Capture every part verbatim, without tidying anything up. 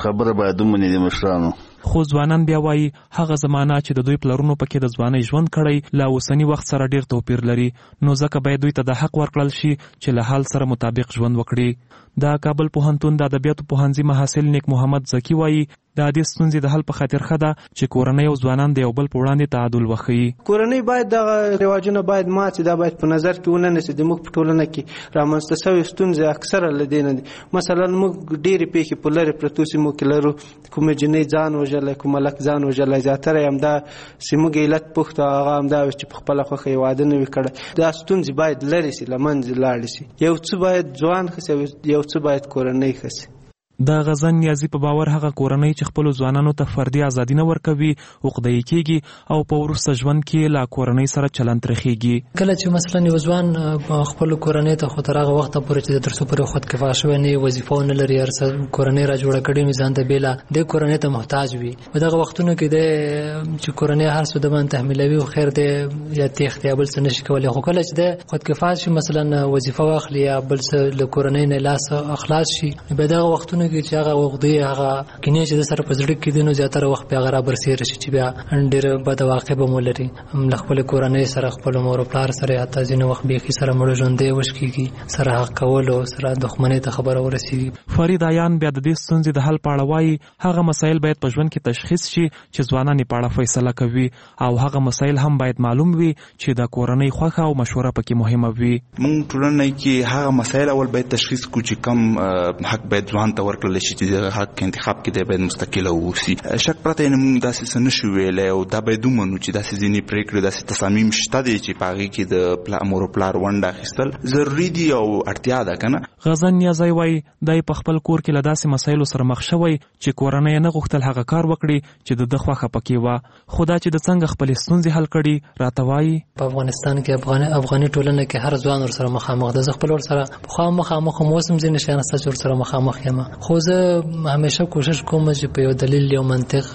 خبره باید ومني د مشرانو. خو ځوانان بیا وایي هغه زمانه چې د دوی پلرونو پکې د ځوانۍ ژوند کړی له اوسني وخت سره ډیر توپیر لري، نو ځکه باید دوی ته د حق ورکړل شي چې له حال سره مطابق ژوند وکړي. د کابل پوهنتون د ادبیاتو پوهنځي محصل نیک محمد زکی وایي د دې ستونزې د حل په خاطر ښه ده چې کورنۍ او ځوانان د یو بل په وړاندې تعادل وښیي. کورنۍ باید دغه رواجونه باید مات شي، دا باید په نظر کې ونه نیسي. زموږ په ټولنه کې رامنځته شوې ستونزې اکثره له دې نه دي. مثلا موږ ډېرې پیښې په لرې پرتو سیمو کې لرو، کومه جنۍ ځان وژلی، کوم هلک ځان وژلی، زیاتره یې همدا زموږ علت پوښت هغه همدا وي چې په خپله خوښه یې واده نه وي کړی. دا ستونزې باید لرې شي، له منځه لاړې شي. یو څه باید ځوان ښه شي، یو څه باید کورنۍ ښه شي. د غزن نیازي په باور هغه کورنۍ چې خپلو ځوانانو ته فردي ازادي نه ورکوي عقده‌ای کېږي او په وروسته ژوند کې له کورنۍ سره چلند ترخېږي. کله چې مثلا یو ځوان په خپلو کورنۍ ته خو تر هغه وخته پورې چې د تر څو پورې خود کفا شوی نه وي، وظیفه ونه لري، هر څه کورنۍ را جوړه کړې وي، ځان ته بېله دې کورنۍ ته محتاج وي. په دغه وختونو کې دی چې کورنۍ هر څه د باندې تحمیلوي خو خیر دی یا تېښتې یا بل څه نشي کولی. خو کله چې دی خود کفا شي، مثلا وظیفه واخلي یا بل څه له کورنۍ نه لاس اخلاص شي، بیا دغه وختونو کې چې هغه وخت هغه کینې چې د سره په زړه کې دي، نو زیاتره وخت بیا هغه را برسېره شي چې بیا ډېره بده واقع به مو لري. له خپلې کورنۍ سره، خپلو مور و پلار سره، حتی ځینې وخت بیخي سره مړه ژوندی وشکېږي، سره حق کولو سره دښمنۍ ته خبره ورسېږي. فرید عیان بیا د دې ستونزې د حل په اړه وایي هغه مسایل باید په ژوند کې تشخیص شي چې ځوانان یې په اړه فیصله کوي، او هغه مسایل هم باید معلوم وي چې د کورنۍ خوښه او مشوره پکې مهمه وي. موږ ټولنه کې هغه مسایل اول باید تشخیص کړو چې کم حق باید ځوان ته ورکړل شي چې حق انتخاب کې دی باید مستقل اوسي. شک پرته یې موږ داسې څه نشو ویلی، او دا باید ومنو چې داسې ځینې پرېکړې، داسې تصامیم شته دی چې په هغې کې د مور و پلار ونډه اخیستل ضروري دي او اړتیا ده که نه. غزن نیازی وایي دی په خپل کور کې له داسې مسایلو سره مخ شوی چې کورنۍ نه غوښتل هغه کار وکړي چې د ده خوښه پکې وه. خو دا چې د څنګه خپلې ستونزې حل کړي راته وایي په افغانستان کې افغاني افغاني ټولنه کې هر ځوان ورسره مخامخ ده. زه خپل ورسره پخوا مخامخ هم اوس هم ځینې شیان شته چې ورسره مخامخ یم، خو زه همیشه کوشش کوم چې په یو دلیل، یو منطق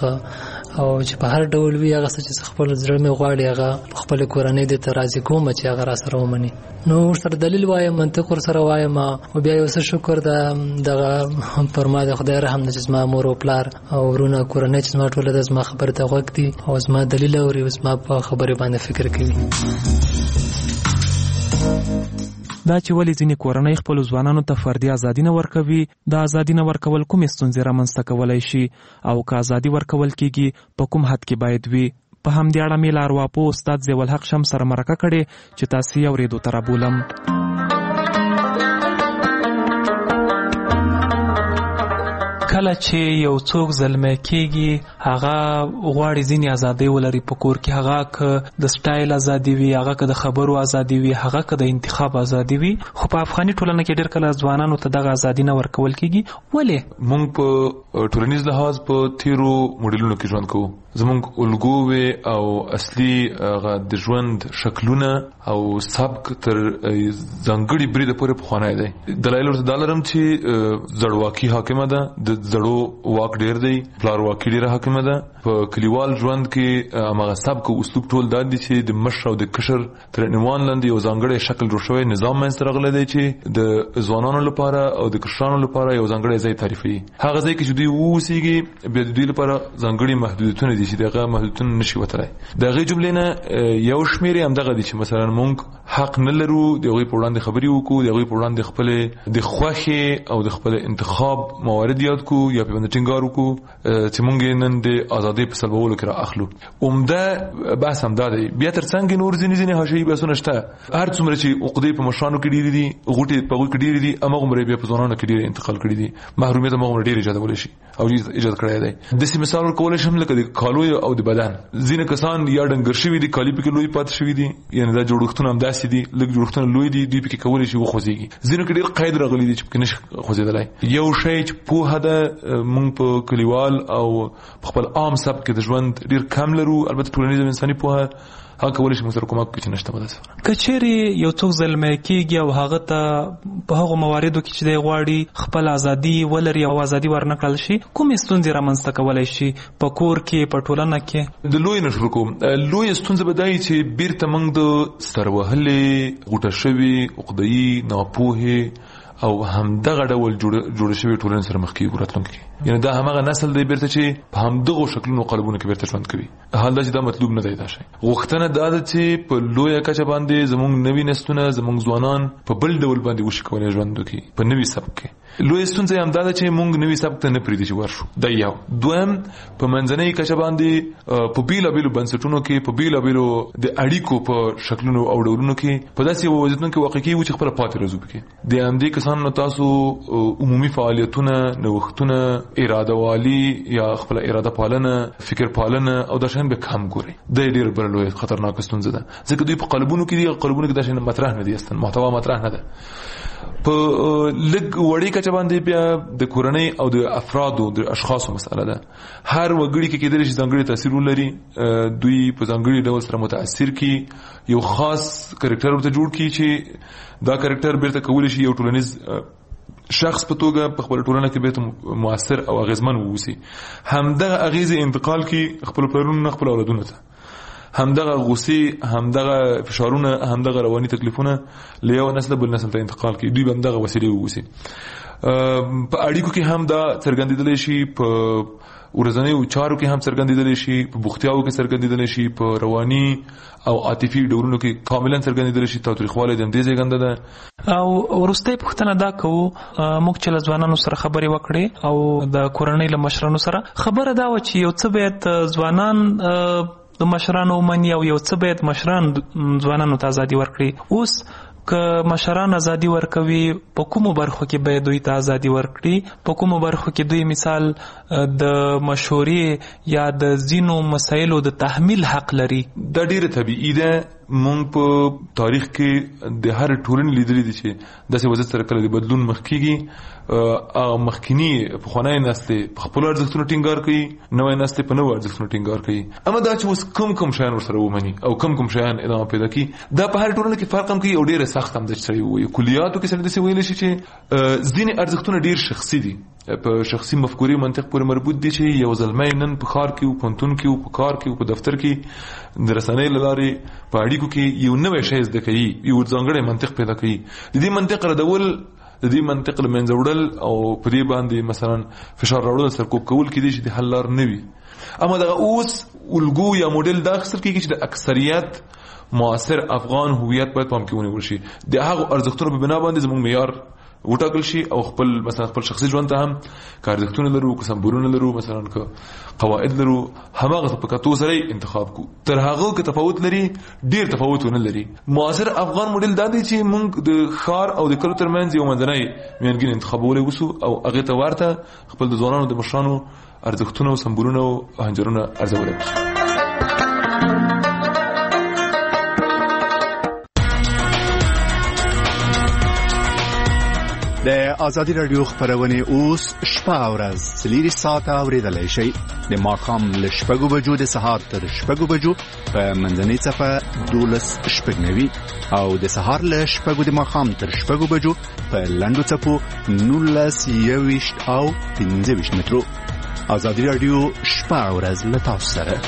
او چې په هر ډول وي هغه څه چې خپل زړه مې غواړي هغه خپل کورنۍ دې ته راضي کوم چې هغه را سره ومني. نو ورسره دلیل وایم، منطق ورسره وایم، او بیا یو څه شکر ده دغه پر ما د خدای رحم ده چې زما مور او پلار او ورونه کورنۍ چې زما ټوله ده زما خبرې ته غوږ دي او زما دلیل اوري او زما په خبرې باندې فکر کوي. دا چې ولې ځینې کورنۍ خپلو ځوانانو ته فردي ازادي نه ورکوي، دا ازادي نه ورکول کومې ستونزې رامنځته کولی شي، او که ازادي ورکول کېږي په کوم حد کې باید وي. په همدې اړه مې له ارواپوه استاد ضیاءالحق شمس سره مرکه کړې چې تاسې یې اورېدو ته رابولم. کله چې یو څوک زلمی کېږي هغه غواړي ځینې ازادۍ ولري په کور کې، هغه که د سټایل ازادي وي، هغه که د خبرو ازادي وي، هغه که د انتخاب ازادي وي. خو په افغاني ټولنه کې ډېر کله ځوانانو ته دغه ازادي نه ورکول کېږي. ولې؟ موږ په ټولنیز لحاظ په تیرو موډلونو کې ژوند کوو. زمونږ الګووې او اصلي د ژوند شکلونه او سبک تر ځانګړي بریده پورې پخوانی دی. دلایل ورته دا لرم چې زړواکي حاکمه ده، د زړو واک ډېر دی، پلارواکي ډېره حاکمه ده. په کلیوال ژوند کې هماغه سبک او اسلوب ټول دا دي چې د مشر او د کشر تر عنوان لاندې یو ځانګړی شکل جوړ شوی نظام منځته راغلی دی چې د ځوانانو لپاره او د کشرانو لپاره یو ځانګړی ځای تعریفوي. هغه ځای کې چې دوی واوسېږي بیا د دوی لپاره ځانګړي محدودیتونه دي چې دغه محدودیتونه نشي وتلی. د هغې جملې نه یو شمېر یې همدغه دي چې مثلا موږ حق نه لرو د هغوی په وړاندې خبرې وکړو، د هغوی په وړاندې خپلې د خوښې او د خپل انتخاب موارد یاد کړو یا پرې باندې ټینګار وکړو چې موږ یې نن د ازادۍ په سلبولو کې را اخلو. عمده بحث همدا دی. بیا تر څنګ نور ځینې ځینې حاشیهي بحثونه شته. هر څومره چې عقدې په مشرانو کې ډېرې دي، غوټې په هغوی کې ډېرې دي، هماغومره بیا په ځوانانو کې ډېرې انتقال کړي دي. محرومیت هماغومره ډېر ایجادولی شي او ایجاد کړی دی. داسې مثال ورکولی شم لکه د کالو او د بدن. ځینې کسان یا ډنګر شوي دي، کالي پکې لوی پاتې شوي دي، یعنې دا جوړښتونه همداسې دي، لږ جوړښتونه لوی دي، دوی پکې کولی شي وخوځېږي. ځینو کې ډېر قید راغلی دي چې پکې نشي خوځېدلی. یو شی چې پوهه ده موږ په کلیوال او په خپل عام سبک کې د ژوند ډېر کم لرو. البته ټولنیز او انساني پوهه هغه کولی شي موږ سره کومک وکړي چې نشته به داسې. که چیرې یو څوک زلمی کېږي او هغه ته په هغو مواردو کې چې دی غواړي خپل ازادي ولري او ازادي ورنه کړل شي، کومې ستونزې رامنځته کولی شي په کور کې، په ټولنه کې؟ د لوی نه شروع کوم. لویه ستونزه به دا وي چې بیرته موږ د سروهلې، غوټه شوې، عقده‌یي، ناپوهې او همدغه ډول جوړه شوې ټولنې سره مخ کېږو راتلونکي کې. یعنی دا همغه نسل دی بیرته چې په همدغه شکلونو قالبونو کې بیرته ژوند کوي. حال دا چې دا مطلوب نه دی دا شی. غوښتنه دا ده چې په لویه کچه باندې زموږ نوي نسلونه زموږ ځوانان په بل ډول باندې وشي کولی ژوند وکړي په نوي سبک کې. لویه ستونزه یې همدا ده چې موږ نوي سبک ته نه پرېږدي چې ورشو. دا یو. دویم په منځنۍ کچه باندې په بیلابیلو بنسټونو کې په بیلابیلو د اړیکو په شکلونو او ډولونو کې په داسې وضعیتونو کې واقع کېږي چې خپله پاتې راځو پکې. د همدې کسانو تاسو عمومي فعالیتونه نوښتونه اراده والي یا خپل اراده پالنه فکر پالنه او دا شان به کم ګوري. دا ډېر بل لوی خطرناک ستونزه ده ځکه دوی په قالبونو کې دي قالبونو کې دا شان مطرح نه دي اصلا محتوا مطرح نه ده. په لږ وړي کچه باندې بیا د کورنۍ او د افرادو د اشخاصو مسله ده. هر وګړي کې کېدلی شي ځانګړي تاثیر ولري دوی په ځانګړي ډول سره متاثر کی یو خاص کرکټر ورته جوړ کی چې دا کرکټر بیرته کولی شي یو ټولنیز شخص په توګه په خپل ټولنه کې به مؤثر او اغیزمن ووسی. همدغه اغیز انتقال کی خپل پلرونو خپل اولادونو ته همدغه غصې همدغه فشارونه همدغه رواني تکلیفونه له یو نسل بل نسل ته انتقال کی دوی به همدغه وسیلې ووسی. په اړیکو کې هم دا څرګندېدلی شي په ورځنیو چارو کې هم څرګندېدلی شي په بوختیاوو کې څرګندېدلی شي په رواني او عاطفي ډولونو کې کاملا څرګندېدلی شي. تاوتریخوالی د همدې زېږنده ده. او وروستۍ پوښتنه دا کوو موږ چې له ځوانانو سره خبرې وکړې او د کورنۍ له مشرانو سره خبره دا وه چې یو څه باید ځوانان د مشرانو ومني او یو څه باید مشران ځوانانو ته ازادي ورکړي. اوس که مشران ازادي ورکوي په کومو برخو کې باید دوی ته ازادي ورکړي په کومو برخو کې دوی مثال د مشورې یا د ځینو مسایلو د تحمیل حق لري. دا ډیره طبیعي ده. مونږ په تاریخ کې د هر ټولنې لیدلي دي چې داسې وضعیت سره کله د بدلون مخ کېږي او مخکینی پخوانی نسل په خپلو ارزښتونو ټینګار کوي نوی نسل په نوو ارزښتونو ټینګار کوي. اما دا چې اوس کوم کوم شیان ورسره ومني او کوم کوم شیان ادامه پیدا کوي دا په هر ټولنه کې فرق هم کوي او ډیره سخت هم ده چې سړی ووایي. کلیاتو کې سړی داسې ویلی شي چې ځینې ارزښتونه ډیر شخصي دي په شخصي مفکورې منطق پورې مربوط دي چې یو زلمی نن په ښار کې و پوهنتون کې و په کار کې و په دفتر کې د رسنۍ له لارې په اړیکو کې یو نوی شی زده کوي یو ځانګړی منطق پیدا کوي. د دې منطق ردول د دې منطق له منځه وړل او په دې باندې مثلا فشار راوړل سرکوب کول کېدای شي د حل لار نه وي. اما دغه اوس الګو یا موډل دا اخیستل کېږي چې د اکثریت معاصر افغان هویت باید پام کې ونیول شي. د هغو ارزښتونو په بنا باندې زموږ معیار وټاکل شي او خپل مثلا خپل شخصي ژوند ته هم که ارزښتونه لرو که سمبولونه لرو مثلا که قواعد لرو هماغه په کتو سره انتخاب کو. تر هغه که تفاوت لري ډیر تفاوت ونه لري. معاصر افغان موډل دا دی چې موږ د ښار او د کلو ترمنځ یو منځنی میانګین انتخابولی وسو او هغې ته ورته خپل د ځوانانو د مشرانو ارزښتونه او سمبولونه او هنجرونه ارزولی وسو. د ازادي رادیو خبرونه اوس شپه او ورځ سلیری ساعت اوریدلای شي د ماقام له شپږو بجو د سهار تر شپږو بجو په منځنۍ صفه دولس شپږنوي او د سهار له شپږو د ماقام تر شپږو بجو په لنډو صفو نولس یويشت او پنځه ویشت مترو. ازادي رادیو شپه او ورځ له تاسو سره.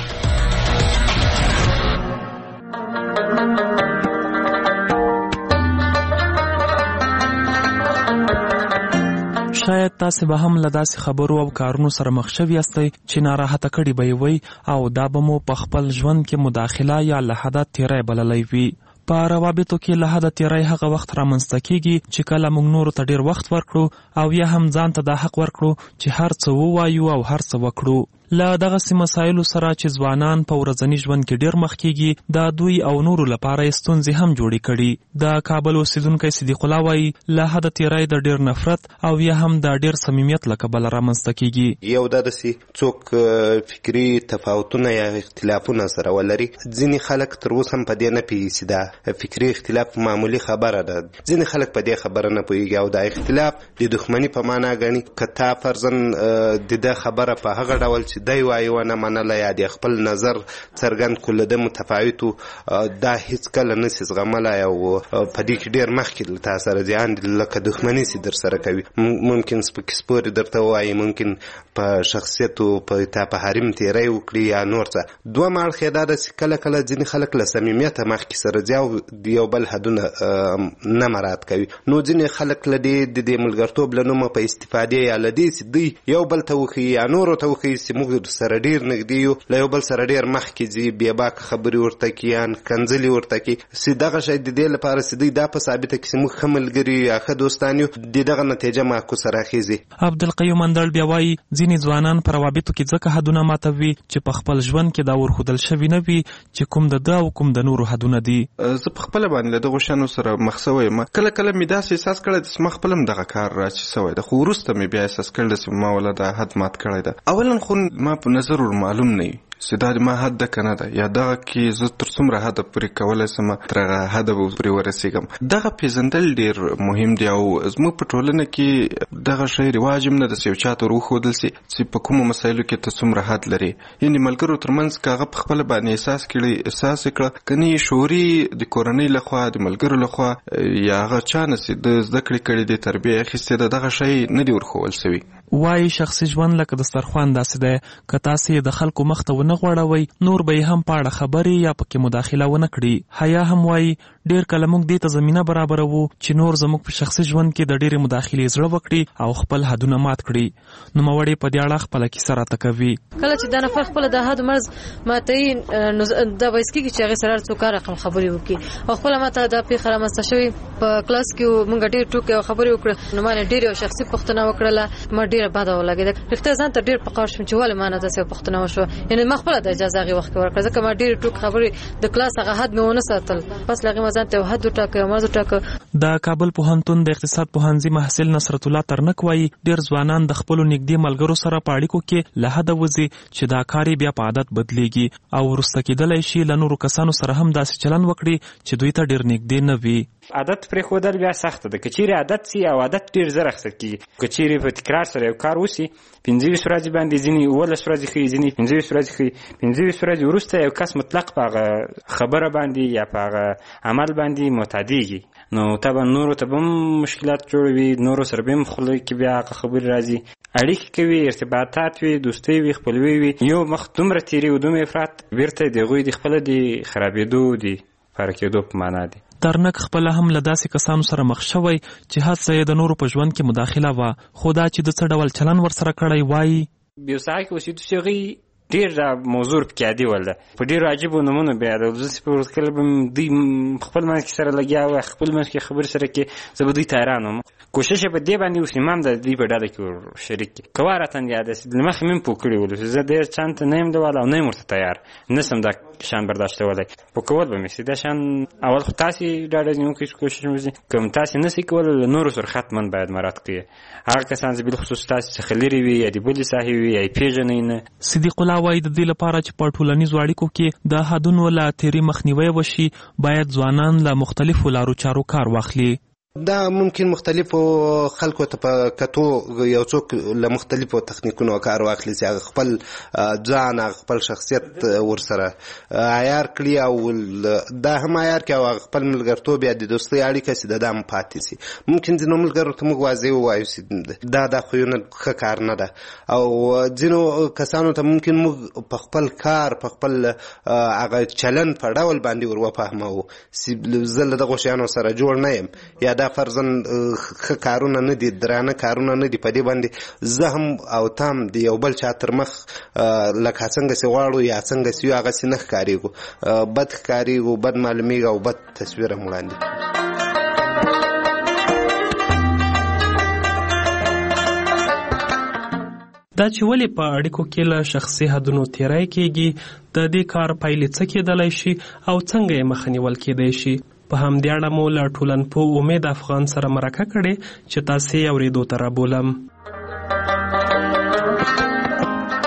شاید تاسو به هم له داسې خبرو او کارونو سره مخ شوي یاستئ چې ناراحته کړي به وي او دا به مو په خپل ژوند کې مداخله یا له حده تیری بللی وي. په روابطو کې له حده تیری هغه وخت رامنځته کېږي چې کله موږ نورو ته ډیر وخت ورکړو او یا هم ځان ته دا حق ورکړو چې هر څه ووایو او هر څه وکړو. له دغسې مسایلو سره چې ځوانان په ورځني ژوند کې ډیر مخ کېږي دا دوی او نورو لپاره یې ستونزې هم جوړې کړي. د کابل اوسیدونکی صدیق الله وایي له حده تیری د ډیر نفرت او یا هم د ډیر صمیمیت له کبله رامنځته کېږي. یو دا داسې څوک فکري تفاوتونه یا اختلافونه سره ولري. ځینې خلک تر اوسه هم په دې نه پوهېږي چې دا فکري اختلاف معمولي خبره ده. ځینې خلک په دې خبره نه پوهېږي او دا اختلاف د دښمني په معنا ګڼي. که تا فرضاً د ده خبره په هغه ډول چې چې دی وایي ونه منله یا د خپل نظر څرګند کړو له ده متفاوت دا هېڅکله نسي زغملی او په دې کې ډېر مخکې له تا سره زیان لکه دښمني سي در سره کوي ممکن سپکې سپورې درته ووایي ممکن په شخصیت په تا په حریم تېری وکړي یا نور څه دوهم اړخ یې دا ده چې کله کله ځینې خلک له صمیمیته مخکې سره ځي او د یو بل حدونه نه مراعات کوي نو ځینې خلک له دې د دې ملګرتوب له نومه په استفادې یا له دې چې دوی یو بل ته وښیي یا نورو ته وښیي چې موږ سره ډېر نږدې یو له یو بل سره ډېر مخکې ځي بېباکه خبرې ورته کړي یا کنځلې ورته کړي چې دغه شی د دې لپاره چې دوی دا په ثابته کړي چې موږ ښه ملګري یا ښه دوستان یو د دغه نتیجه معکوسه راخیږي عبدالقیوم اندړ بیا وایي ځینې ځوانان په روابطو کې ځکه حدونه ماتوي چې په خپل ژوند کې دا ورښودل شوي نه وي چې کوم د ده او کوم د نورو حدونه دي زه په خپله باندې له دغو شیانو سره مخ سوی یم کله کله مې داسې احساس کړی چې ما خپله هم دغه کار راچې سوی ده خو وروسته مې بیا احساس کړی چې ما ولا دا حد مات کړی ده اولا خو ما په نظر ور معلوم نه وي چې دا د ما حد ده که نه ده یا دغه کې زه تر څومره حده پورې کولی شم تر هغه حده به پورې ورسېږم دغه پېژندل ډېر مهم دی او زموږ په ټولنه کې دغه شی رواج هم نه ده چې یو چا ته ور وښودل سي چې په کومو مسایلو کې ته څومره حد لري یعنې ملګرو ترمنځ که هغه په خپله باندې احساس کړي احساس یې کړه که نه شعوري د کورنۍ لخوا د ملګرو لخوا یا هغه چا نه چې د زده کړې کړي دي تربیه یې اخیستې ده دغه شی نه دي ورښول سوي وایي شخصي ژوند لکه دسترخوان داسې دی که تاسې یې د خلکو مخ ته ونه غوړوئ نور به یې هم په اړه خبرې یا پکې مداخله ونه کړي حیا هم وایي ډېر کله موږ دې ته زمینه برابروو چې نور زموږ په شخصي ژوند کې د ډېرې مداخلې زړه وکړي او خپل حدونه مات کړي نوموړې په دې اړه خپله کیسه راته کوي کله چې دا نفر خپله د حد مرز ماتوي نو دا باعث کېږي چې هغې سره څو کار رقم خبرې وکړي او خپله ماته دا پیښه رامنځته شوې په کلاس کې موږ ډېر ټوکې او خبرې وکړه نو ما نه ډېرې یو شخصي پوښتنه وکړله ما ډېره بده ولګېده رښتیا ځان ته ډېر په قهر شوم چې ولې ما نه داسې یوه پوښتنه وشوه یعنې ما خپله د اجازه هغې وخت کې ورکړه ځکه ما ډېرې ټوکې خبرې د کلاس هغه حد مې ونه ساتل پس له هغې ما ځان ته یو حد وټاکه یو مرز وټاکه د کابل پوهنتون د اقتصاد پوهنځي محصل نصرت الله ترنک وایي ډېر ځوانان د خپلو نږدې ملګرو سره په اړیکو کې له حده وځي چې دا کار یې بیا په عادت بدلیږي او وروسته کېدلی شي له نورو کسانو سره هم داسې چلند وکړي چې دوی ته ډېر نږدې نه وي عادت پرېښودل بیا سخته ده که چیرې عادت سي او عادت ډېر زر اخیستل کېږي که چیرې په تکرار سره یو کار وسي پنځه ویشت ورځې باندې ځینې اوولس ورځې ښیي ځینې پنځه ویشت ورځې ښیي پنځه ویشت ورځې وروسته یو کس مطلق په هغه خبره باندې یا په هغه عمل باندې معتادېږي نو طبعا نورو ته به هم مشکلات جوړوي نورو سره به هم خوله کې بیا هغه خبرې راځي اړیکې کوي ارتباطات وي دوستۍ وي خپلوۍ وي یو مخ دومره تېري و دومره افراط بیرته د هغوی د خپله د خرابېدو د پاره کېدو په معنا دی ترنک خپله هم له داسې کسانو سره مخ شوی چې هڅه یې د نورو په ژوند کې مداخله وه خو دا چې د څه ډول چلن ورسره کړی وایي یو ساحه کې اوسېدو چې هغوی ډېر موضوع پکې عادي ول ده په ډېرو عجیبو نومونو بیا د داسې په ورځ کله به دوی خپل منځ کې سره لګیا وه خپل منځ کې خبرې سره کې زه به دوی ته حیران وم کوشش یې په دې باندې وکړي ما هم د دوی په ډله کې ور شریک کړي که وا راته یاد است له مخکې مې هم پوه کړي ولو چې زه ډېر چند ته نه یم لیواله او نه یم ورته تیار نه شم دا شان برداشتولی پوه کول به مې سي دا شان اول خو تاسې ډاډه نیوکړئ چې کوشش وکړئ که تاسې نه سئ کولی له نورو سره حتما باید مراعات کړئ هغه کسان چې بالخصوص تاسې څخه لرې وي یا د بلې ساحې وي یا یې پېژنئ نه صدیق الله وایي د دې لپاره چې په ټولنیزو اړیکو کې د حدونو له تېري مخنیوی وشي باید ځوانان له مختلفو لارو چارو کار واخلي دا ممکن مختلفو خلکو ته په کتو یو څوک له مختلفو تخنیکونو کار واخلي چې هغه خپل ځان هغه خپل شخصیت ورسره عیار کړي او دا هم عیار کړي او خپل ملګرتوب یا د دوستۍ اړیکه چې د دا هم پاتې سي ممکن ځینو ملګرو ته موږ واضح ووایو چې دا دا خویونه ښه کار نه ده او ځینو کسانو ته ممکن موږ په خپل کار په خپل هغه چلن په ډول باندې ور وفهموو چې زه له دغو شیانو سره جوړ نه یم یا دا فرضاً ښه کارونه نه دي درانه کارونه نه دي په دې باندې زه هم او تا هم د یو بل چا تر مخ لکه څنګه چې غواړو یا څنګه چې یو هغسې نه ښکارېږو بد ښکارېږو بد معلومېږو او بد تصویر هم وړاندې دا چې ولې په اړیکو کې له شخصي حدونو تېری کېږي د دې کار پایلې څه کېدلی شي او څنګه یې مخه نیول کېدی شي په همدې اړه مو له ټولنپوه امید افغان سره مرکه کړې چې تاسې یې اورېدو ته رابولم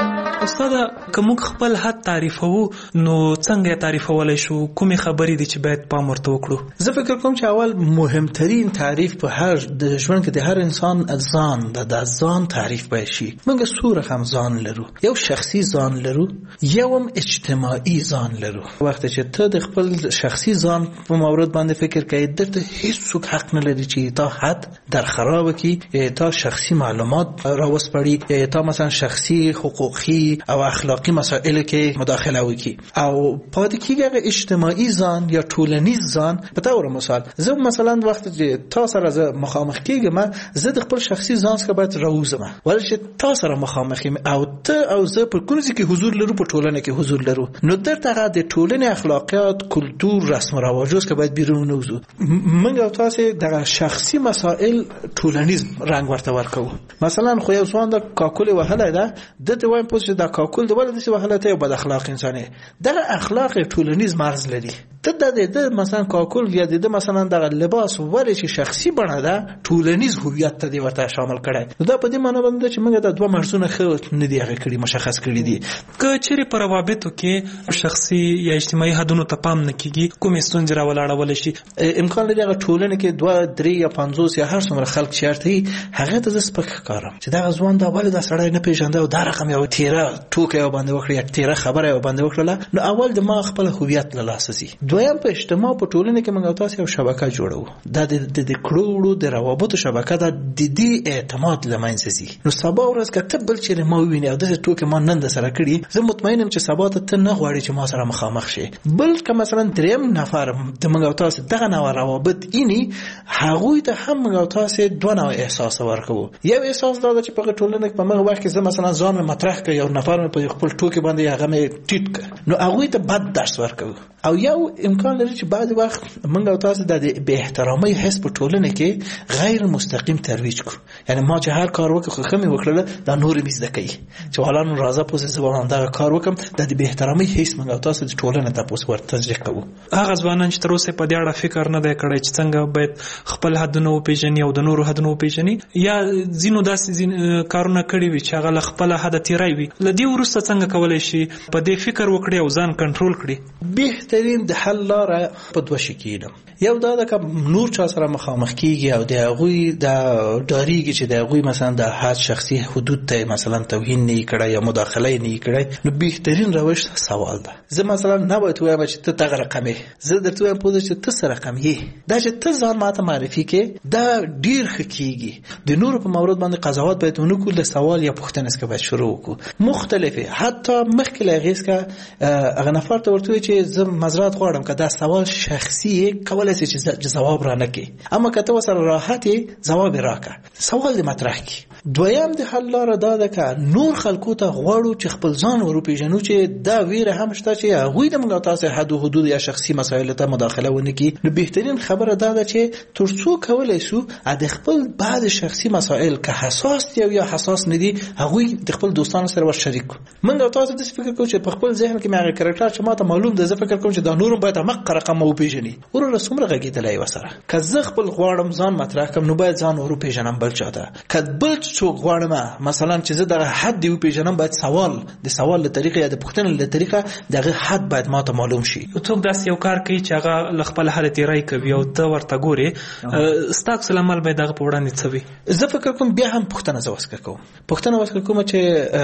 استاده که موږ خپل حد تعریفو نو څنګه تعریفولای شو کومې خبرې دي چې باید پام ورته وکړو؟ زه فکر کوم چې اول مهمترین تعریف په هر د ژوند کې د هر انسان ځان د د ځان تعریف باید شي. موږ څو رقم ځان لرو، یو شخصي ځان لرو، یوم اجتماعي ځان لرو. وخت چې ته د خپل شخصي ځان په مورد باندې فکر کوي درته هیڅ حق نه لري چې تا حد در خراب کی، تا شخصي معلومات راوسپړي، یا تا مثلا شخصي حقوقي او اخلاقی مسائل کې مداخله وکړي. او پاتې کېږي اجتماعي ځان یا ټولنیز ځان. په تور مثال زه مثلا وخت چې تا سره زه مخامخ کېږم، زه د خپل شخصي ځان څخه باید راوځم، ولې چې تا سره مخامخ یم او ته او زه په کوم ځای کې حضور لرو، په ټولنه کې حضور لرو، نو درته د ټولنې اخلاقیات، کلتور، رسم و رواجوز که باید بیرون نوزو. موږ او تاسو د شخصي مسائل ټولنیز رنگ ورته ورکو. مثلا خو یو ځوان د کاکل وهله ده، دته وایم پوه چې د کاکل د ولې د وهله ته بد اخلاق انسانه، دغه اخلاق ټولنیز مرز لري. ته د د مثلا کاکل یا د مثلا دغه لباس ولې چې شخصي بڼه ده ټولنیز هویت ته دی ورته شامل کړي. دا په دې معنی باندې چې موږ د دوه مرزونه خو نه دی هغه کړی مشخص کړی دي. که چیرې په روابطو کې شخصي یا اجتماعي حدونو ته پام نه کیږي، کومې ستونزې راولاړول شي؟ امکان لري هغه ټولنه کې دوه درې یا پنځوس یا هر څومره خلک چیرته هغه ته د سپک کارم چې دا ځوان دا ولې دا سړی نه پیژنده او دا رقم یو تیره ټوکه یو باندې وکړي، یا تیره خبره یو باندې وکړه. نو اول د ما خپل هویت له لاسه زی. دویم په اجتماع په ټولنه کې موږ تاسو یو شبکه جوړو، دا د د کړوړو د روابطو شبکه ده، د دې اعتماد لمنځه زی. نو سبا ورځ که ته بل چیرې ما ویني او د ټوکه ما نن سره کړي، زه مطمئنم چې سبا ته نه غواړي چې ما سره مخامخ شي. بل که مثلا دریم نفر د موږ تاسو دغه نوع روابط اینی هغوی ته هم موږ تاسو دوه نوع احساس ورکو. یو احساس دا چې په ټولنه کې په موږ وخت کې زه مثلا ځان مطرح کړ، یو نفر په خپل ټوکې باندې هغه مې ټیټ کړ، نو هغوی ته بد درس ورکو. او یو امکان لري چې بعد وخت موږ تاسو د بې احترامۍ حس په ټولنه کې غیر مستقیم ترویج کو. یعنی ما چې هر کار وکړ خو خمه وکړل دا نور مې زده کوي چې حالا راځه پوسه زبان دا کار وکم، د بې احترامۍ حس موږ تاسو د ټولنه ته پوس ورته تشریح کوو. هغه ځوانان چې تر اوسه په دې اړه فکر نه دی کړی چې څنګه باید خپل حدونه وپیژني او د نورو حدونه وپیژني، یا زینو داسې کارونه کړی وي چې هغه خپل حد تیری وي، لدی ورسته څنګه کولای شي په دې فکر وکړي او ځان کنټرول کړي؟ بهترین د حل لاره په دوه شکل. یو دا د نور چا سره مخامخ کیږي او د هغوی د داریږي چې د هغوی مثلا د حد شخصي حدود ته مثلا توهین نه کړي یا مداخله نه کړي، نو بهترین روش سوال ده. زه مثلا نه باید وایم چې ته دغه رقم یې، زه درته وایم پوه چې ته څه رقم یې. دا چې ته ځان ماته معرفي کې دا ډیر ښه کیږي. د نورو په مورد باندې قضاوت باید ونه کړو، له سوال یا پوښتنې څخه باید شروع وکړو. مختلفه حتی مخکې له هغې څخه هغه نفر ته ورته چې زه معذرت غواړم که دا سوال شخصي کولای شي چې جواب را نه کړي، اما که ته ورسره راحت یې ځواب یې راکړه، سوال دې مطرح کړي. دویم د حل لاره دا ده که نور خلکو ته غواړو چې خپل ځان وروپېژنو چې دا ویره هم شته چې هغوی د موږ تاسو حد و حدود یا شخصي مسایلو ته مداخله ونه کړي. نو بهترین خبره دا ده چې تر څو کولی شو د خپل بعض شخصي مسایل که حساس دي یا حساس نه دي هغوی د خپل دوستانو سره ور شریک کړو. موږ تاسو داسې فکر کوو چې په خپل ذهن کې مې هغه کرکټر چې ماته معلوم ده، زه فکر کوم چې دا نور باید همغه رقم وپېژني. وروره څومره غږېدلی ورسره، که زه خپل غواړم ځان مطرح کړم نو باید ځان وروپېژنم بل چا ته. که بل څوک غواړم مثلا چې زه دغه حد دی وپېژنم، باید سوال د سوال له طریقې یا د پوښتنې له طریقه دغه حد باید ماته معلوم شي. څوک داسې یو کار کوي چې هغه له خپل حد تیری کوي او ته ورته ګورې، ستا عکس العمل باید هغه په وړاندې څه وي؟ زه فکر کوم بیا هم پوښتنه زه وسکه کوم پوښتنه وسکه کوم چې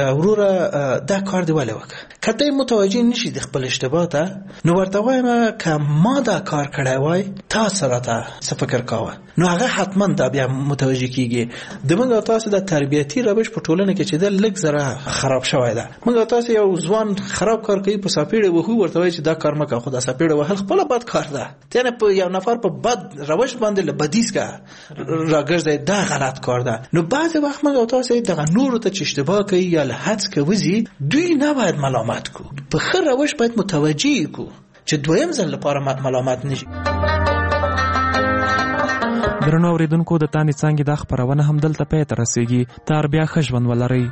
وروره دا کار دی ولې وکړه. که ته متوجه نشي د خپل اشتباه ته، نو ورته وایم که ما دا کار کړی وای تا سره ته څه فکر کوه، نو هغه حتما دا بیا متوجه کیږي. د موږ تاسو د تربیتي روش په ټولنه کې چې د لږ زره خراب شوی ده. موږ تاسو یو ځوان خراب کار کوي په ساپیړه وهو ورته وایي چې دا کار مکه، خو دا ساپیړه وهل خپل بد کار ده. یعنی په یو نفر په بد روش باندې له بدیس کا راګرځي، دا غلط کار ده. نو بعض وخت موږ تاسو دغه نور ته چې اشتباه کوي یا له حد کوي، دوی نه باید ملامت کو، په خیر روش باید متوجه کو چې دویم ځل لپاره ملامت نشي. درنو اوریدونکو، د تانې څانګې دا خپرونه هم دلته پای ته رسیږي. تر بیا ښه ژوند ولرئ.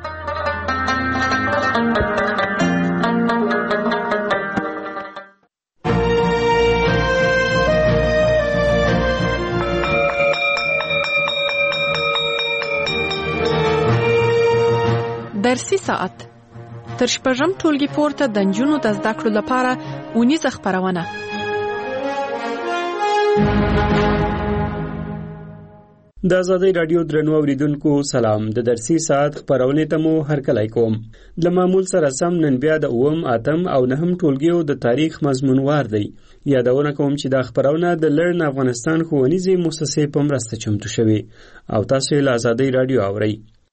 درسي ساعت تر شپږم ټولګي پورته د نجونو د زده کړو لپاره اونیزه خپرونه. د آزادۍ رادیو درنو اوریدونکو سلام. د درسي ساعت خپرونې ته مو هرکلی کوم. له معمول سره سم نن بیا د اووم، اتم او نهم ټولګیو د تاریخ مضمون وار دی. یادونه کوم چې دا خپرونه د لرن افغانستان ښوونیزې مؤسسې په مرسته چمتو شوې او تاسو یې له آزادۍ رادیو اورئ.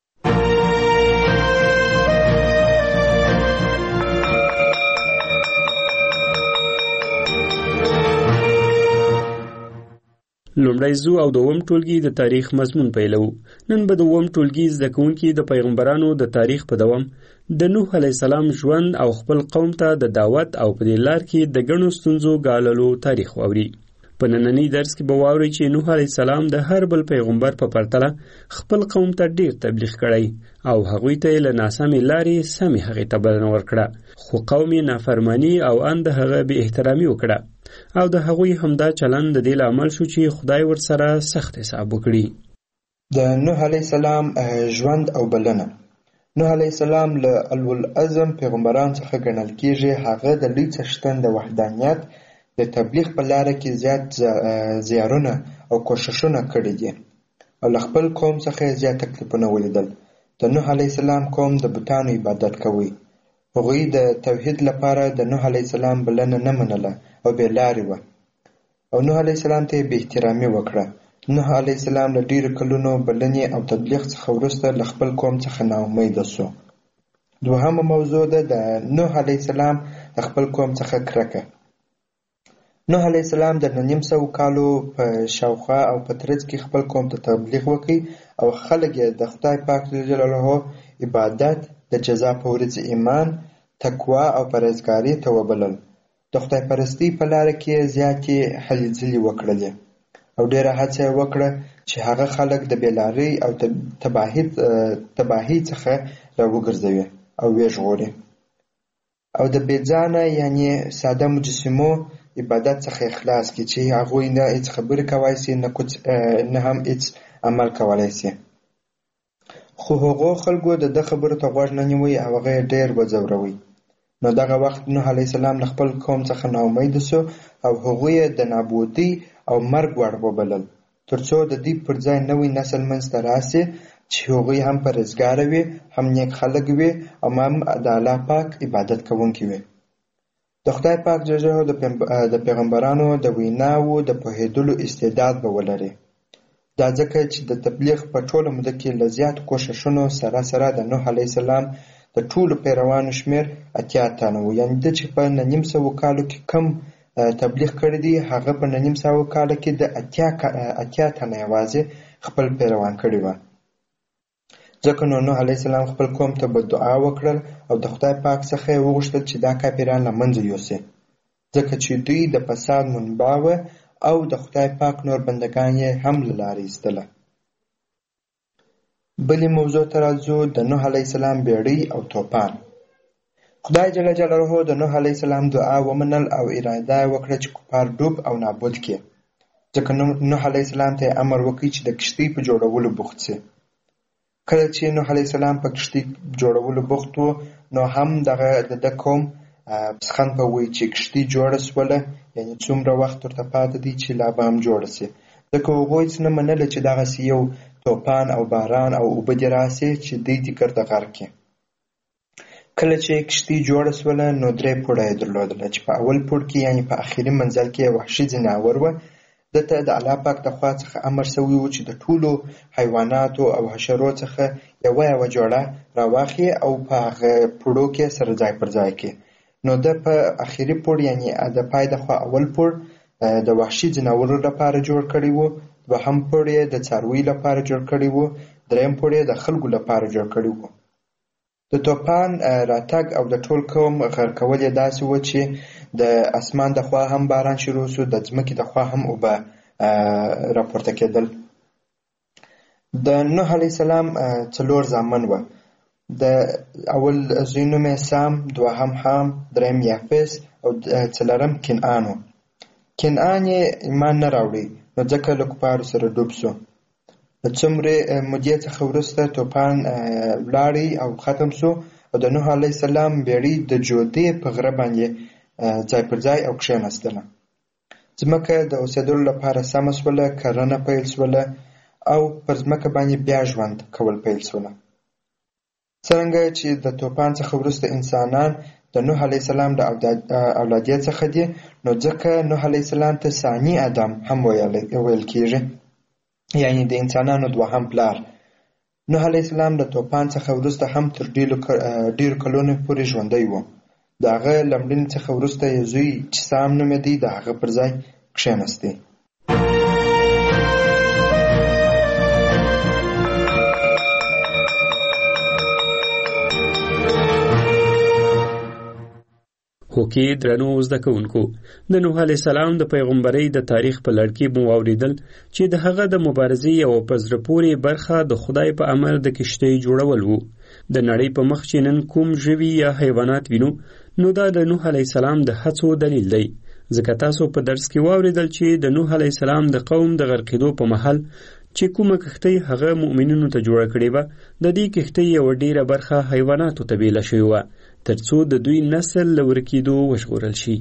لومړی زو او دوم ټولګي د تاریخ مضمون پیلو. نن به د دوم ټولګي زده کوونکي د پیغمبرانو د تاریخ په دوام د نوح علیه السلام ژوند او خپل قوم ته د دعوت او په دې لار کې د ګڼو ستونزو ګاللو تاریخ واوري. په ننني درس کې به واورئ چې نوح علیه السلام د هر بل پیغمبر په پرتله خپل قوم ته ډیر تبلیغ کړی او هغوی ته له ناسمې لارې سمې هغې ته بلنه ورکړه، خو قوم یې نافرماني او ان د هغه بې احترامي وکړه او د هغوی همدا چلند د دې لامل شو چې خدای ورسره سخت حساب وکړي. د نوح علیه السلام ژوند او بلنه. نوح علیه السلام له اولوالعزم پیغمبران څخه ګڼل کیږي. هغه د لوی څښتن د وحدانیت د تبلیغ په لاره کې زیات زیارونه او کوششونه کړي دي او له خپل قوم څخه زیات تکلیفونه ولیدل. د نوح علیه السلام قوم د بتانو عبادت کوي. هغوی د توحید لپاره د نوح علیه السلام بلنه نه منله او بې لارې وه او نوح علیه السلام ته یې بې احترامي وکړه. نوح علیه السلام له ډېرو کلونو بلنې او تبلیغ څخه وروسته له خپل قوم څخه ناامیده سو. دوهمه موضوع ده د نوح علیه السلام د خپل قوم څخه کرکه. نوح علیه السلام د نیم سوو کالو په شاوخوا او په ترڅ کې خپل قوم ته تبلیغ وکړي او خلک یې د خدای پاک جلاله عبادت، د جزا په ورځ ایمان، تقوا او پرهیزګاري ته وبلل. د خدای پرستی په لاره کې زیاتې هلې ځلې وکړلې او ډېره هڅه یې وکړه چې هغه خلک د بېلارۍ او تباهۍ څخه راوګرځوي او ویې ژغوري او د بېځانه یعنې ساده مجسمو عبادت څخه اخلاص کړي چې هغوی نه هېڅ خبرې کولی سي نه هم هېڅ عمل کولی سي. خو هغو خلکو د ده خبرو ته غوږ نه نیوی او هغه یې ډېر وځوروي. نو دغه وخت نوح علیه السلام له خپل قوم څخه ناامیده سو او هغوی یې د نابودۍ او مرګ وړ وبلل تر څو د دوی پر ځای نوی نسل منځته راسي چې هغوی هم پرهیزګاره وي، هم نیک خلک وي او هم د الله پاک عبادت کوونکي وي. د خدای پاک جلاله د پیغمبرانو د ویناوو د پوهېدلو استعداد به ولري. دا ځکه چې د تبلیغ په ټوله موده کې له زیاتو کوښښونو سره سره د نوح علیه السلام د ټولو پیروانو شمېر اتیا تنه و. یعنې ده چې په نیم سوو کالو کې کم تبلیغ کړی دی هغه په نیم سوو کالو کې د اتیا تنه یوازې خپل پیروان کړي وه. ځکه نو نوح علیه السلام خپل قوم ته بدعا وکړل او د خدای پاک څخه یې وغوښتل چې دا کافران له منځه یوسي، ځکه چې دوی د فساد منبع وه او د خدای پاک نور بندگان یې هم له لارې ایستله. بلې موضوع ته راځو، د نوح علیه السلام بیړۍ او توپان. خدای جل جلاله د نوح علیه السلام دعا ومنل او اراده یې وکړه چې کفار ډوب او نابود کړي. ځکه نوح علیه السلام ته یې امر وکړي چې د کښتۍ په جوړولو بوخت سي. کله چې نوح علیه السلام په کښتۍ جوړولو بوخت و نو هم دغه د ده قوم پسخند به وایي چې کښتۍ جوړه سوله، یعنې څومره وخت ورته پاته دی چې لا به هم جوړه سي. ځکه هغوی څه نه منله چې دغسې یو توپان او باران او اوبه دې راسي چې دوی دې ګرده غرق کړي. کله چې کښتۍ جوړه سوله نو درې پوړه یې درلودله چې په اول پوړ کې یعنې په اخري منزل کې یې وحشي ځناور وه. ده ته د الله پاک د خوا څخه امر سوی و چې د ټولو حیواناتو او حشرو څخه یوه یوه جوړه راواخلي او په هغه پوړو کې سره ځای پر ځای کړي. نو ده په اخري پوړ یعنې د پای د خوا اول پوړ د وحشي ځناورو لپاره جوړ کړی و، دوهم پوړ یې د څارویو لپاره جوړ کړی و، دریم پوړ یې د خلکو لپاره جوړ کړی و. د توپان راتګ او د ټول قوم غرقول یې داسې و چې د اسمان د خوا هم باران شروع سو، د ځمکې د خوا هم اوبه راپورته کېدل. د نوح علیه السلام څلور زامن وه. د اول زوی نوم یې سام، دوهم حام، دریم یافس او څلورم کنعان و. کنعان یې ایمان نه راوړی نو ځکه له کفارو سره ډوب سو. له څومرې مودې څخه وروسته توپان ولاړی او ختم سو او د نوح علیه السلام بیړۍ د جودې په غره باندې ځای پر ځای او کښېنستله. ځمکه د اوسېدلو لپاره سمه شوله، کرنه پیل شوله او پر ځمکه باندې بیا ژوند کول پیل شوله. څرنګه چې د طوفان څخه وروسته انسانان د نوح علیه السلام د اولادیت څخه دي، نو ځکه نوح علیه السلام ته ثاني ادم هم ویل کیږي، یعنی د انسانانو دوهم پلار. نوح علیه السلام د طوفان څخه وروسته هم تر ډیرو کلونو پورې ژوندی و. د هغه له مړینې څخه وروسته یې زوی چې سام نومېدی د هغه پر ځای کښېنستی. هوکې درنو زده کوونکو، د نوح علیه السلام د پیغمبرۍ د تاریخ په لړ کې مو واورېدل چې د هغه د مبارزې یوه په زړه پورې برخه د خدای په امر د کښتۍ جوړول و. د نړۍ په مخ چې نن کوم ژوي یا حیوانات وینو، نو دا د نوح علیه السلام د هڅو دلیل دی. ځکه تاسو په درس کې واورېدل چې د نوح علیه السلام د قوم د غرقېدو په مهال چې کومه کښتۍ هغه مؤمنینو ته جوړه کړې وه، د دې کښتۍ یوه ډېره برخه حیواناتو ته بیله شوې وه، تر څو د دوی نسل له ورکېدو وژغورل شي.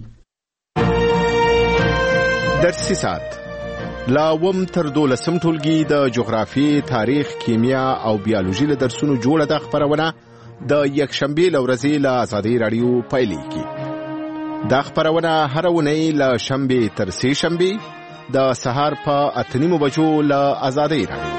درسي ساعت لا اووم تر دولسم ټولګي د جغرافیې، تاریخ، کیمیا او بیالوژي له درسونو جوړه ده خپرونه د یکشنبې له ورځې له ازادۍ راډیو پیلېږي. دا خپرونه هره اونۍ له شنبې تر سې شنبې د سهار په اته نیمو بجو له ازادۍ راډیو.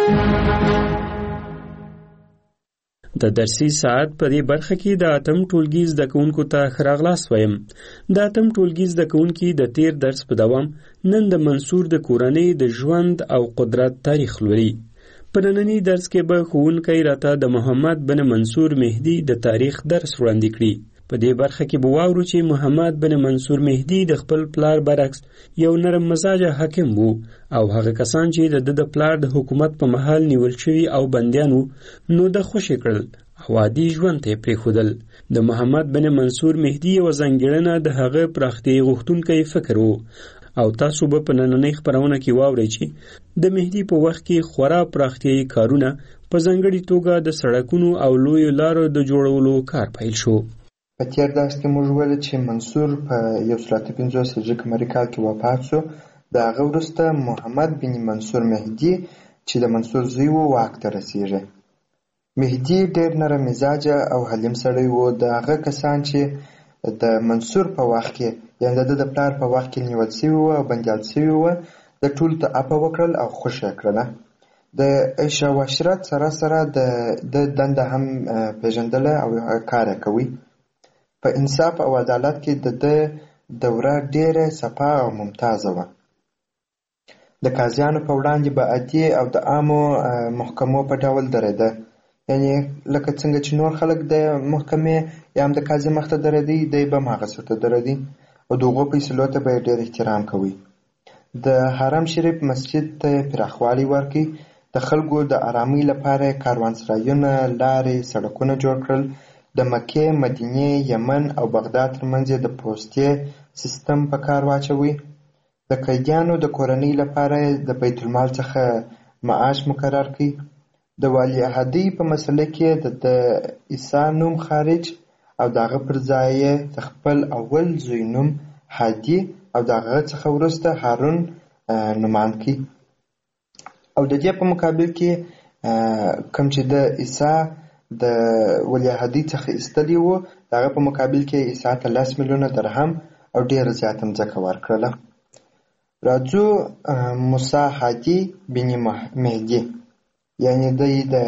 د درسي ساعت په دې برخه کې د اتم ټولګي زده کوونکو ته ښه راغلاست وایم. د اتم ټولګي زده کوونکي د تیر درس په دوام نن د منصور د کورنۍ د ژوند او قدرت تاریخ لولي. په ننني درس کې به ښوونکی راته د محمد بن منصور مهدي د تاریخ درس وړاندې کړي. په دې برخه کې به واورو چې محمد بن منصور مهدي د خپل پلار برعکس یو نرم مزاجه حاکم وو، او هغه کسان چې د د پلار د حکومت په محل نیول شوي او بندیان وو، نو د خوشې کړل او عادي ژوند ته یې پرېښودل. د محمد بن منصور مهدي یوه ځانګړنه د هغه پراختیایي غوښتونکی فکر و، او تاسو به په نننۍ خپرونه کې واورئ چې د مهدي په وخت کې خورا پراختیایي کارونه، په ځانګړې توګه د سړکونو او لویو لارو د جوړولو کار پیل شو. په تیر درس کې موږ ویل چې منصور په یو سل اته پنځوس هجري قمري کال کې وفات شو. د هغه وروسته محمد بن منصور مهدي چې د منصور زوی و واک ته رسېږي. مهدي ډېر نرم مزاجه او حلیم سړی و. د هغه کسان چې د منصور په وخت کې یعنې د د پلار په وخت کې نیول شوي وو او بندیان شوي وو، د ټولو ته عفوه وکړل او خوښ یې کړله. د عیش او عشرت سره سره د دنده هم پېژندله او کار یې کوي. په انصاف او عدالت کې د ده دوره ډېره صفا او ممتازه وه. د قاضیانو په وړاندې به عادي او د عامو محکمو په ډول درېده، یعنې لکه څنګه چې نور خلک د محکمې یا هم د قاضي مخ ته درېدی، دی به هم هغسې ورته درېدی او د هغو فیصلو ته به یې ډېر احترام کوي. د حرم شریف مسجد ته یې پراخوالی ورکړي. د خلکو د آرامۍ لپاره کاروانسرایونه، لارې، سړکونه جوړ کړل. د مکې، مدینې، یمن او بغداد ترمنځ یې د پوستې سیستم په کار واچوي. د قیدیانو د کورنۍ لپاره د بیت المال څخه معاش مقرر کړي. د ولیعهدۍ په مسله کې د عیسی نوم خارج او د هغه پر ځای یې د خپل اول زوی نوم هادي او د هغه څخه وروسته هارون نومان کړي. او د دې په مقابل کې کوم چې د عیسی د ولیعهدۍ څخه ایستلي وو، د هغه په مقابل کې عیسی ته لس میلیونه درهم او ډېره زیاته مځکه ورکړله. راځو موسی هادي بن مهدي، یعنې دی د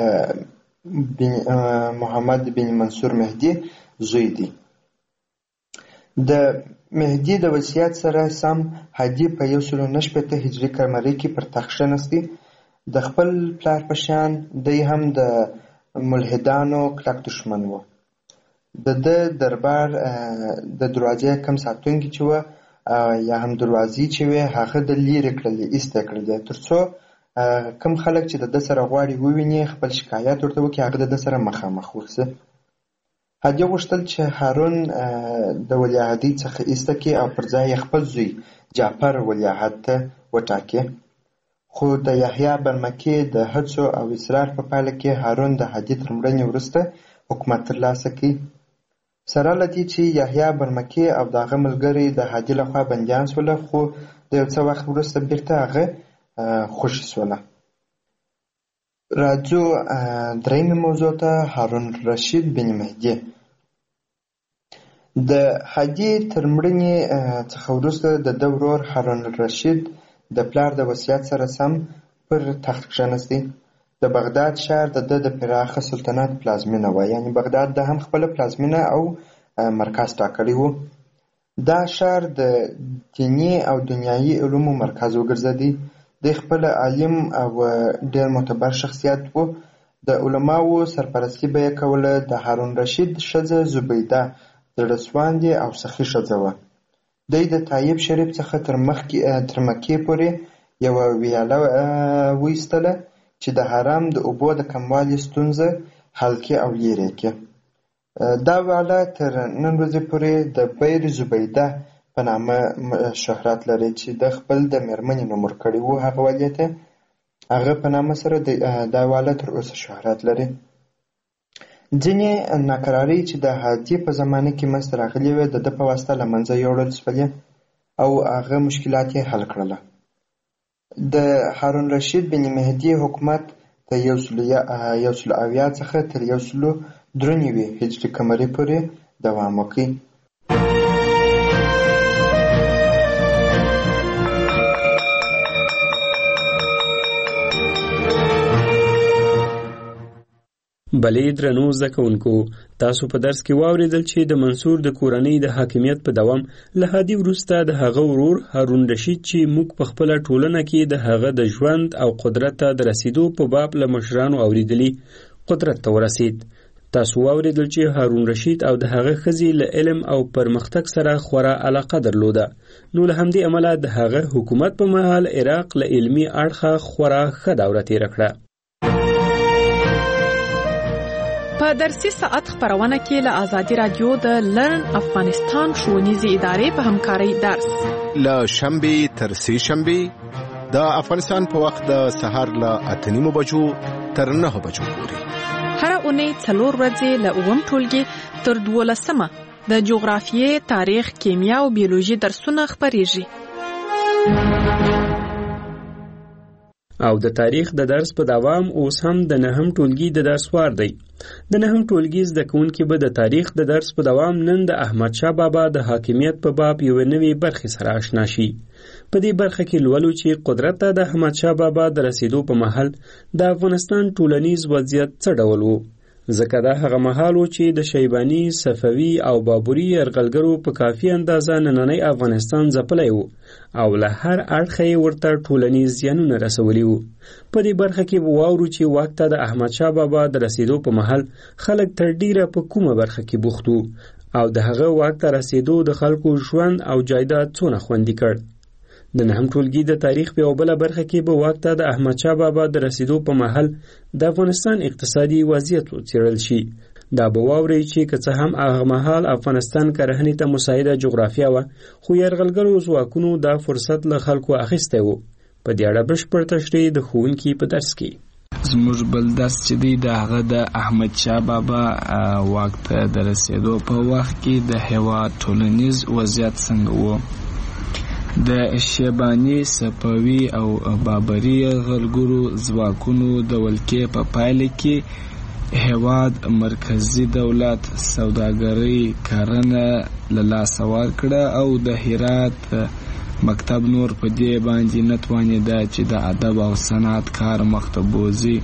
محمد بن منصور مهدي زوی دی. د مهدي د وصیت سره سم هادي په یو سل نهه شپېته هجري قمري کې پر تخت کښېنستی. د خپل پلار په شان دی هم د ملحدانو کلک دشمن و. د ده دربار د دروازې کم ساتونکي چې وه یا هم دروازې چې وې، هغه د لیرې کړلې، ایسته کړلې، تر څو کم خلک چې د ده سره غواړي وویني، خپل شکایت ورته وکړي، هغه د ده سره مخامخ ورسي. هادي غوښتل چې هارون د ولیعهدۍ څخه ایسته کړي او پر ځای یې خپل زوی جعفر ولیعهد ته وټاکي. خو د یحیی برمکي د هڅو او اصرار په پایله کې هارون د هادي تر مړینې وروسته حکومت ترلاسه کړي. سره له دې چې یحیی برمکي او د هغه ملګري د هادي لخوا بندیان شول، خو د یو څه وخت وروسته بیرته هغه خوشي شوله. راځو درېیمې موضوع ته، هارون رشید بن مهدي. د هادي تر مړینې څخه وروسته د ده ورور هارون رشید د پلار د وصیت سره سم پر تخت کښېنستی. د بغداد ښار د ده د پراخه سلطنت پلازمینه وه، یعنې بغداد د هم خپله پلازمینه او مرکز ټاکلی و. دا ښار د دیني او دنیایي علومو مرکز وګرځېدی. دی خپل عالم او ډېر معتبر شخصیت و. د علماو سرپرستي به یې کوله. د هارون رشید ښځه زبیده زړه سواندې او سخي ښځه وه. دی د طایب شریف څخه تر مکې پورې یوه ویاله وایستله چې د حرم د اوبو د کموالي ستونزه حل کړي او لرې کړي. دا ویاله تر نن ورځې پورې د بیر زبیده په نامه شهرت لري چې د خپل د مېرمنې نوم ورکړی و هغه والي ته. هغه په نامه سره دا ویاله تر اوسه شهرت لري. ځینې ناکرارۍ چې د هادي په زمانه کې منځته راغلې وې د ده په واسطه له منځه یوړل شولې او هغه مشکلات یې حل کړله. د هارون رشید بن مهدي حکومت د یو سلو اویا څخه تر یو سلو درې نوي هجري قمري پورې دوام وکړي. بلې درنو زده کوونکو، تاسو په درس کې واورېدل چې د منصور د کورنۍ د حاکمیت په دوام له هادي وروسته د هغه ورور هارون رشید چې موږ په خپله ټولنه کې د هغه د ژوند او قدرت ته د رسیدو په باب له مشرانو اورېدلي قدرت ته ورسید. تاسو واورېدل چې هارون رشید او د هغه ښځې له علم او پرمختګ سره خورا علاقه درلوده، نو له همدې امله د هغه حکومت په مهال عراق له علمي اړخه خورا ښه دوره تېره کړه. په درسي ساعت خبرونه کې له آزادي رادیو د لرن افغانستان ښوونیزې ادارې په همکارۍ درس له شنبې تر سې شنبې د افغانستان په وخت د سهار له اته نیمو بجو تر نهو بجو پورې. هره اونۍ څلور ورځې له اووم ټولګي تر دولسمه د جغرافیې، تاریخ، کیمیا او بیولوژي درسونه خپریږي. او د تاریخ د درس په دوام اوس هم د نهم ټولګي د درس وار دی. د نهم ټولګي زده کوونکي به د تاریخ د درس په دوام نن د احمد شاه بابا د حاکمیت په باب یوې نوې برخې سره آشنا شي. په دې برخه کې لولو چې قدرت ته د احمد شاه بابا د رسیدو په مهال د افغانستان ټولنیز وضعیت څه ډول و، ځکه دا هغه مهال و چې د شیباني، صفوي او بابري یرغلګرو په کافي اندازه نننی افغانستان ځپلی و او له هر اړخه یې ورته ټولنیز زیانونه رسولي وو. په دې برخه کې به واورو چې واک ته د احمد شاه بابا د رسیدو په مهال خلک تر ډیره په کومه برخه کې بوخت وو او د هغه واک ته رسیدو د خلکو ژوند او جایداد څونه خوندي کړ. د نهم ټولګي د تاریخ په یوه بله برخه کې به واک ته د احمد شاه بابا د رسیدو په مهال د افغانستان اقتصادي وضعیت وڅېړل شي. دا به واورئ چې که څه هم هغه مهال افغانستان کرهنې ته مساعده جغرافیه وه، خو یرغلګرو ځواکونو دا فرصت له خلکو اخیستی و. په دې اړه بشپړ تشریح د ښوونکي په درس کې. زموږ بل درس چې دی د هغه د احمد شاه بابا واک ته د رسېدو په وخت کې د هېواد ټولنیز وضعیت څنګه و. د شیباني، صفوي او بابري یرغلګرو ځواکونو د ولکې په پایله کې هېواد مرکزي دولت سوداګرۍ کرنه له لاسه ورکړه او د هرات مکتب نور په دې باندې نه توانېده چې د ادب او صنعت کار مخته بوځي.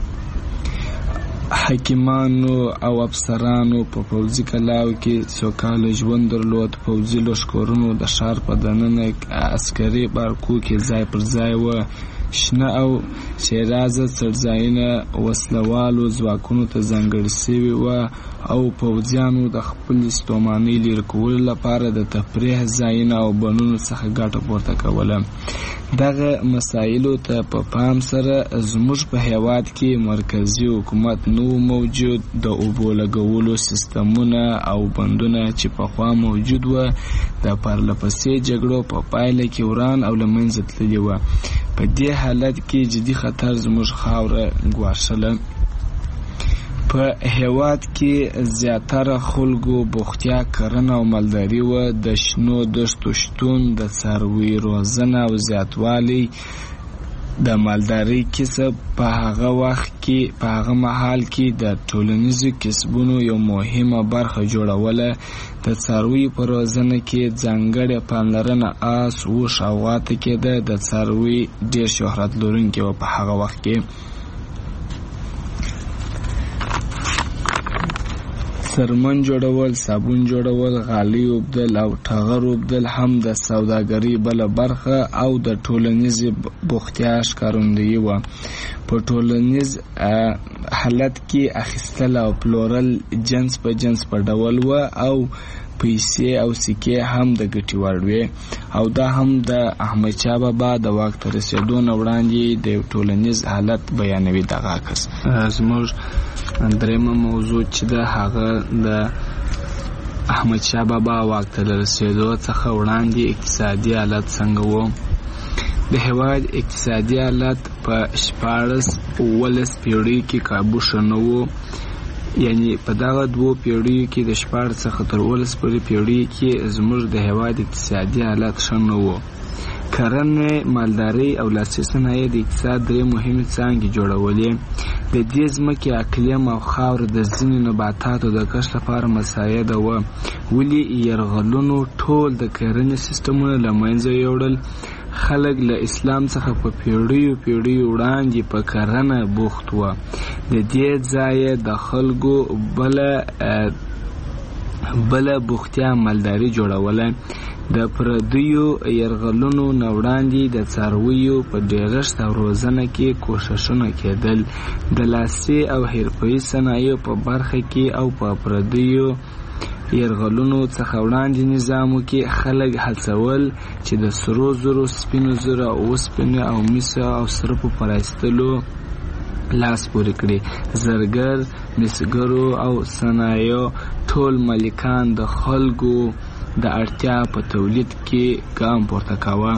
حکیمانو او افسرانو په پوځي کلاو کې سوکاله ژوند درلود. پوځي لښکرونو د ښار په دننه عسکري بارکو کې ځای پر ځای و. شنه او شیرازه څړځایونه وسلوالو ځواکونو ته ځانګړي سوي وه او پوځیانو د خپلې ستومانۍ لرې کولو لپاره د تفریح ځایونه او بنونو څخه ګټه پورته کوله. دغه مسایلو ته په پام سره زموږ په هیواد کې مرکزي حکومت نو موجود. د اوبو لګولو سیستمونه او بندونه چې پخوا موجود وه د پرلهپسې جګړو په پایله کې وران او له منځه تللي وه. په دې حالت کې جدي خطر زموږ خاوره ګواښله. په هیواد کې زیاتره خلکو بوختیا کرنه او مالداري و. د شنو دښتو شتون، د څاروي روزنه او زیاتوالی د مالداري کسب په هغه وخت کې په هغه مهال کې د ټولنیزو کسبونو یو مهمه برخه جوړوله. د څاروي په روزنه کې ځانګړې پاملرنه آس، اوښ او غوا ته کېده. د څاروي ډېر شهرت لرونکي وو په هغه وخت کې. سرمن جوړول، صابون جوړول، غالۍ اوبدل او ټغر اوبدل هم د سوداګرۍ بله برخه او د ټولنیزې بوختیا ښکارندویي وه. په ټولنیز حالت کې اخیستل او پلورل جنس په جنس په ډول وه او پیسې او سکې هم د ګټې وړ وې. او دا هم د احمدشاه بابا د واک ته رسېدو نه وړاندې د یو ټولنیز حالت بیانوي. دغه عکس زموږ درېیمه موضوع چې ده هغه د احمدشاه بابا واک ته له رسېدو څخه وړاندې اقتصادي حالت څنګه و. د هېواد اقتصادي حالت په شپاړس اوولس پیړیو کې کابو ښه نه و. یعنی په دغه دوو پیړیو کې د شپاړس څخه تر اوولس پورې پیړیو کې زموږ د هېواد اقتصادي حالت ښه نه و. کرنې، مالدارۍ او لاسي صنایع د اقتصاد درې مهمې څانګې جوړولې. د دې ځمکې اقلیم او خاوره د ځینې نباتاتو د کښت لپاره مساعده وه، ولې یرغلونو ټول د کرنې سیستمونه له منځه یوړل. خلک له اسلام څخه په پیړیو پیړیو وړاندې په کرنه بوخت وه. د دې ځایه د خلکو بله بله بوختیا مالداري جوړوله. د پردیو یرغلونو نه وړاندې د څارویو په ډېرښت او روزنه کې کوښښونه کېدل. د لاسي او حرفوي صنایعو په برخه کې او په پردیو یرغلونو څخه وړاندې نظامو کې خلک هڅول چې د سرو زرو، سپینو زرو، اوسپنې او مسو او سرپو په رایستلو لاس پورې کړي. زرګر، مسګرو او صنایعو ټول مالکان د خلکو د اړتیا په تولید کې ګام پورته کاوه.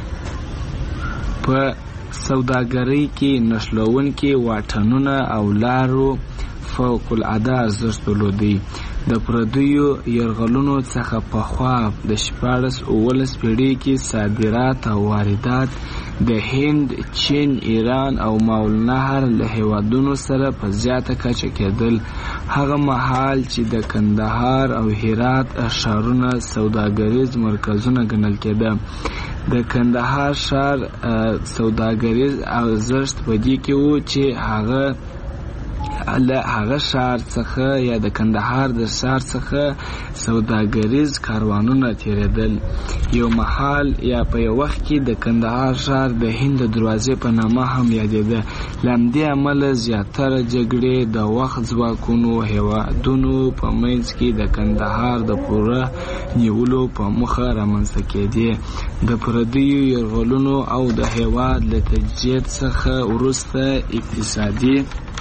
په سوداګرۍ کې نښلوونکي واټنونه او لارو فوق العاده ارزښت درلودی. د پردیو یرغلونو څخه پخوا د شپاړس اوولس پیړۍ کې صادرات او واردات د هند، چین، ایران او ماوالنهر له هیوادونو سره په زیاته کچه کېدل. هغه مهال چې د کندهار او هرات ښارونه سوداګریز مرکزونه ګڼل کېده. د کندهار ښار سوداګریز ارزښت په دې کې و چې هغه له هغه ښار څخه یا د کندهار د ښار څخه سوداګریز کاروانونه تېرېدل. یو مهال یا په یو وخت کې د کندهار ښار د هند د دروازې په نامه هم یادېده. له همدې امله زیاتره جګړې د وخت ځواکونو هېوادونو په منځ کې د کندهار د پوره نیولو په موخه رامنځته کېدې. د پردیو یرغلونو او د هېواد له تجزیې څخه وروسته اقتصادي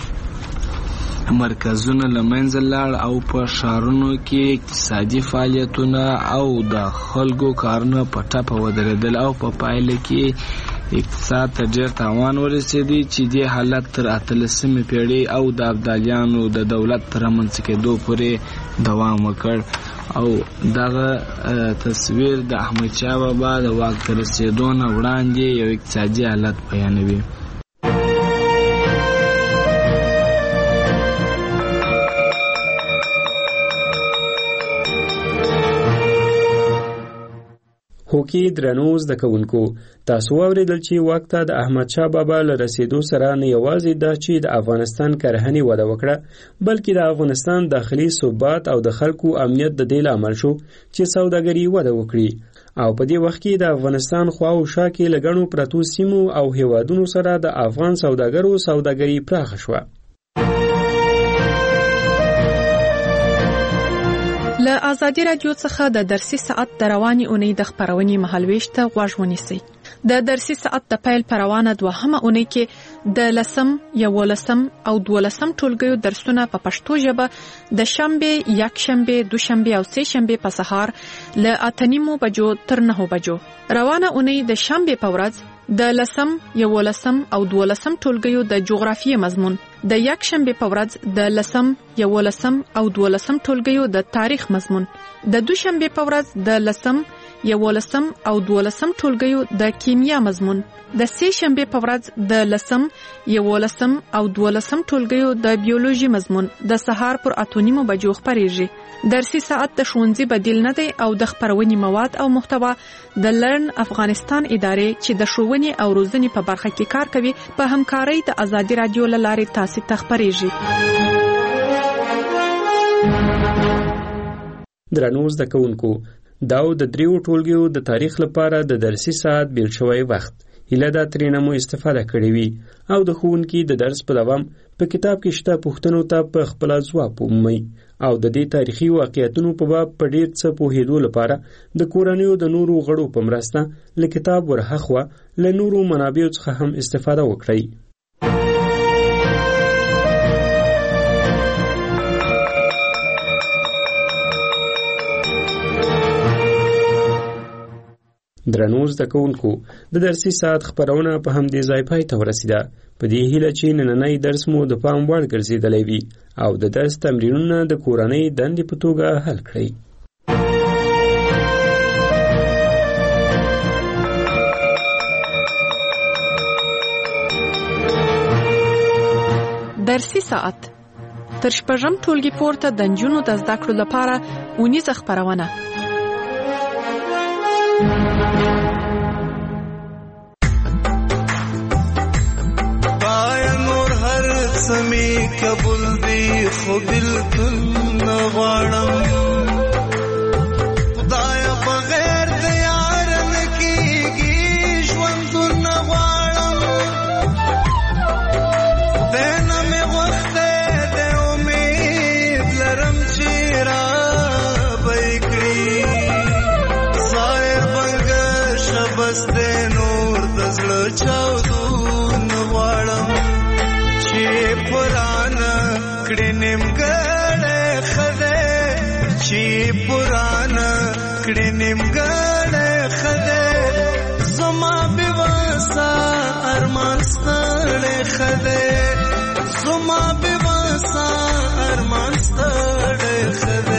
مرکزونه له منځه لاړ او په ښارونو کې اقتصادي فعالیتونه او د خلکو کارونه په ټپه ودرېدل او په پایله کې اقتصاد ته ډېر تاوان ورسېدی چې دې حالت تر اتلسمې پیړۍ او د ابدالیانو د دولت تر رامنځته کېدو پورې دوام وکړ. او دغه تصویر د احمدشاه بابا د واک ته رسېدو نه وړاندې یو اقتصادي حالت بیانوي. هوکي درنو زده کوونکو، تاسو واورېدل چې واک ته د احمدشاه بابا له رسېدو سره نه یوازې دا چې د افغانستان کرهنې وده وکړه، بلکې د افغانستان داخلي ثبات او د خلکو امنیت د دې لامل شو چې سوداګري وده وکړي. او په دې وخت کې د افغانستان خوا او شا کې له ګڼو پرتو سیمو او هیوادونو سره د افغان سوداګرو سوداګري پراخه شوه. له ازادي راډیو څخه د درسي ساعت د رواني اونۍ د خبرونې مهالويش ته غوږ ونیسئ. د درسي ساعت د پیل پر روانه دوهمه اونۍ کې د لسم، یولسم او دولسم ټولګیو درسونه په پښتو ژبه د شنبه، یکشنبه، دوشنبه او سه شنبه په سهار له اته نیمو بجو تر نهو بجو. روانه اونۍ د شنبه په ورځ د لسم، یولسم او دولسم ټولګیو د جغرافیې مضمون، د یک شنبه په ورځ د لسم، یولسم او دولسم ټولګیو د تاریخ مضمون، د دوشنبه په ورځ د لسم، یولسم او دولسم ټولګیو د کیمیا مضمون، د سه شنبه په ورځ د لسم، یولسم او دولسم ټولګیو د بیولوژي مضمون د سهار پر اتونیمو بجو خبرېږي. درسي ساعت د ښوونځي بدیل نه دی او د خبرونې مواد او محتوا د لرن افغانستان ادارې چې د ښوونې او روزنې په برخه کې کار کوي په همکارۍ د ازادي رادیو له لارې تاسو ته خبرېږي. درنو زده کوونکو، دا د دریو ټولګیو د تاریخ لپاره د درسي ساعت بیل شوی وخت هیله دا ترېنه مو استفاده کړې وي او د ښوونکي د درس په دوام په کتاب کې شته پوښتنو ته په خپله ځواب ومومئ او د دې تاریخي واقعیتونو په باب په ډېر څه پوهېدو لپاره د کورنیو د نورو غړو په مرسته له کتاب ورهاخوا له نورو منابعو څخه هم استفاده وکړئ. درنو زده کوونکو، د درسي ساعت خپرونه په همدې ځای پای ته ورسېده. په دې هیله چې نننی درس مو د پام وړ ګرځېدلی وي او د درس تمرینونه د کورنۍ دندې په توګه حل کړئ. درسي ساعت تر شپږم ټولګي پورته د نجونو د زده کړو لپاره اونیزه خپرونه. سمی قبول دی خو بلکل نغواړم، خدایا بغیر د یار نه کیږي ژوندون نغواړم، خدای نه مې غوښتی د امید لرم چې رابه کړي، ظاهر بنګشه بس دی نور د زړه چاودون نغواړم، چې پرانا کړي نیمګړی خدای، چې پرانا کړي نیمګړی خدای، زما بېوسه ارمان ستړی خدای، زما بېوسه ارمان ستړی خدای.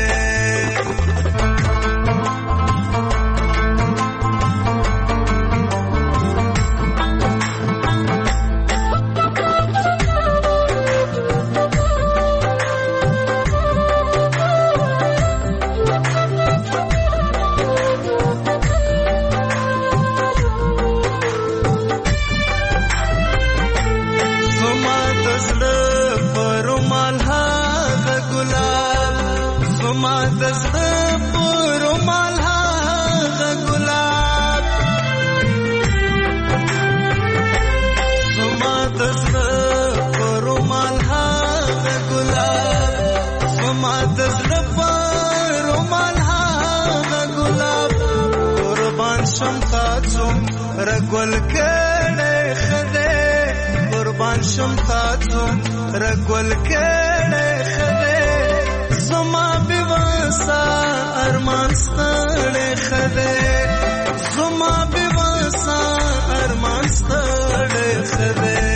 رګول کړه خدای قربان شم تاسو رګول کړه خدای، زما بېوسه ارمان ستړی خدای، زما بېوسه ارمان ستړی خدای.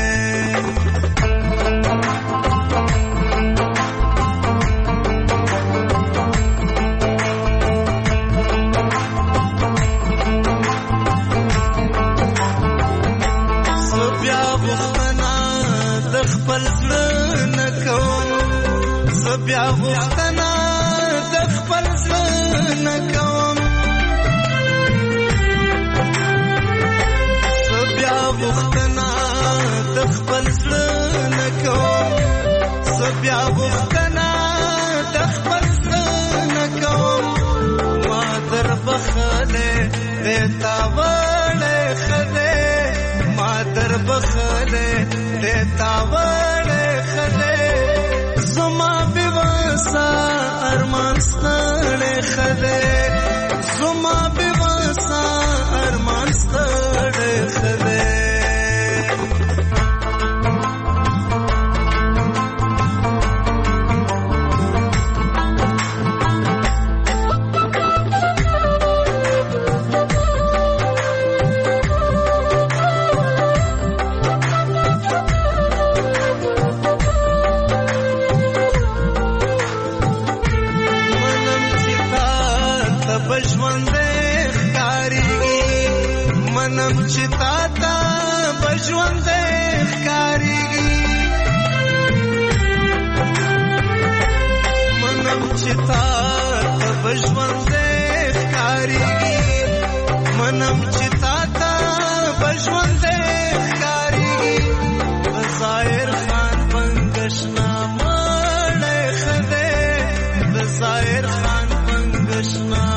بیا غوښتنه د خپل زړه نه کوم، زه بیا غوښتنه د خپل زړه نه کوم، زه بیا غوښتنه د خپل زړه نه کوم، ما در بخلې دې تا وړې خدای، ما در بخلې دې تا وړې خدای، زما بېوسه ارمان ستړی خدای، زما بېوسه ارمان ستړی خدای. منم چې تا ته به ژوندی ښکارېږي منم چې تا ته به ژوندی ښکارېږي منم چې تا ته به ژوندی ښکارېږي د ظاهر خان پنګشنامه ډی ښه دی د ظاهر خان پنګشنامه